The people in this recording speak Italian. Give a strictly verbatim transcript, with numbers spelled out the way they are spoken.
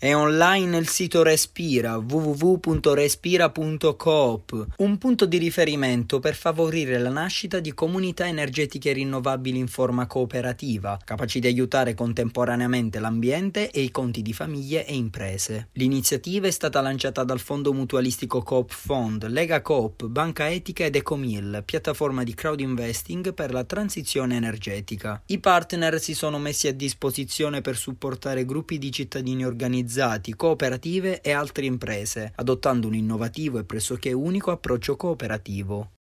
È online il sito Respira, w w w punto respira punto coop, un punto di riferimento per favorire la nascita di comunità energetiche rinnovabili in forma cooperativa, capaci di aiutare contemporaneamente l'ambiente e i conti di famiglie e imprese. L'iniziativa è stata lanciata dal fondo mutualistico Coop Fund, Lega Coop, Banca Etica ed Ecomil, piattaforma di crowd investing per la transizione energetica. I partner si sono messi a disposizione per supportare gruppi di cittadini organizzati, cooperative e altre imprese, adottando un innovativo e pressoché unico approccio cooperativo.